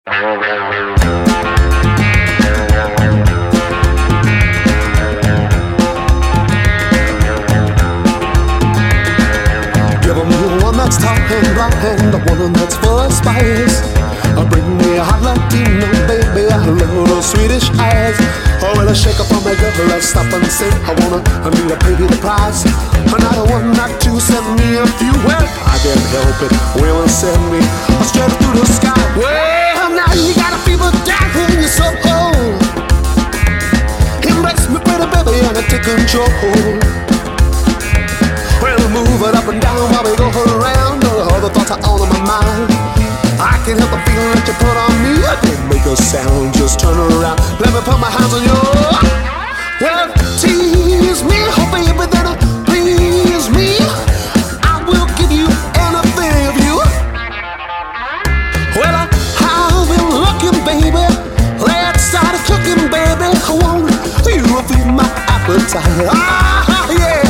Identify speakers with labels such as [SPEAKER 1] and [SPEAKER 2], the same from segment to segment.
[SPEAKER 1] Give 'em the one that's tall and black and the one that's full of spice. Bring me a hot Latino, baby, a little Swedish eyes. Oh, well, a shake up on my girl, let's stop and say I need to pay you the price. Another one, not two, send me a few. Well, I can't help it, will send me straight through the sky. Well, now you got a fever down and you're so cold. Embrace me, pretty baby, and I take control. Well, move it up and down while we go around. All the thoughts are all in my mind. I can't help the feeling that you put on me. Don't make a sound, just turn around. Let me put my hands on you. Well, tease me, oh baby, then please me. I will give you anything of you. Well, I've been looking, baby. Let's start cooking, baby. I want you to feed my appetite. Ah, yeah.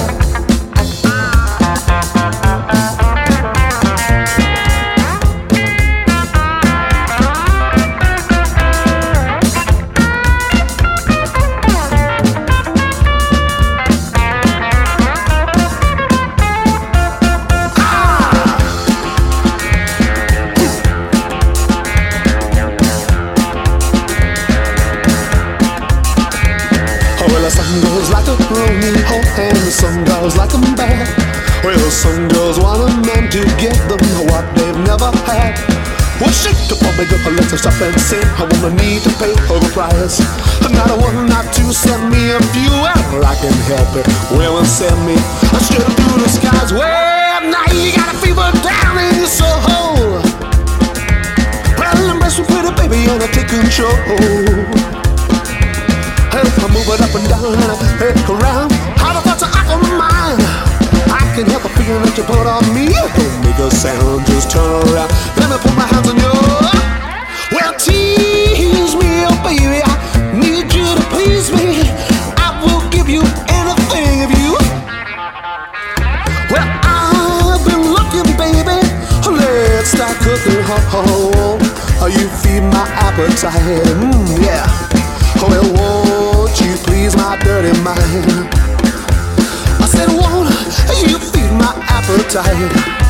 [SPEAKER 1] And some girls like them bad. Well, some girls want a man to give them what they've never had. Well, shake up on me, girl, let's stop and say I wanna need to pay for the price. Not a one, not two, send me a few. Well, I can help it, well, send me straight up through the skies. Well, now you got a fever down in your soul. Well, embrace me, pretty baby, and I take control. I move it up and down and I around. How the thoughts are on my mind. I can help the feeling that you put on me. Don't make a sound, just turn around. Let me put my hands on you. Well, tease me, oh baby. I need you to please me. I will give you anything of you. Well, I've been looking, baby. Let's start cooking. You feed my appetite. Yeah. Well, won't you please my dirty mind? I said, won't you feed my appetite?